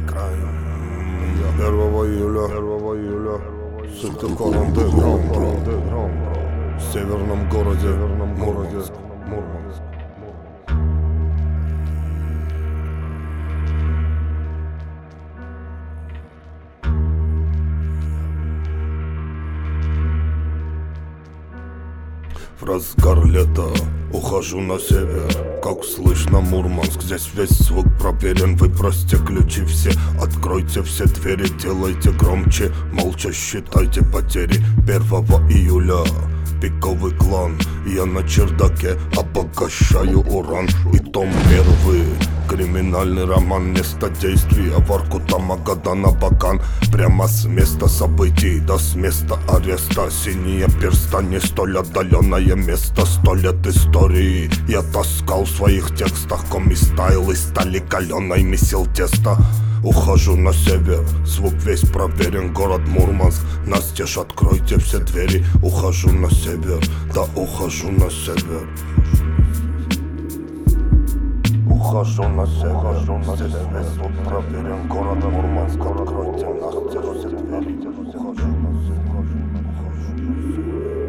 1 июля Сыктывкар андеграунд в северном городе Мурманск. В разгар лета ухожу на север, как слышно Мурманск. Здесь весь звук проверен, вы бросьте ключи все, откройте все двери, делайте громче, молча считайте потери. 1 июля пиковый клан, я на чердаке обогащаю уран. И том 1, криминальный роман, место действия Воркута, Магадана, Бакан. Прямо с места событий до с места ареста. Синие перста, не столь отдаленное место, 100 лет истории я таскал в своих текстах. Коми-стайл из стали каленой месил тесто. Ухожу на север, звук весь проверен, город Мурманск. Настежь, откройте все двери. Ухожу на север, да ухожу на север. Ухожу на север, здесь весь звук проверен, город Мурманск. Откройте настежь все двери. Ухожу на север.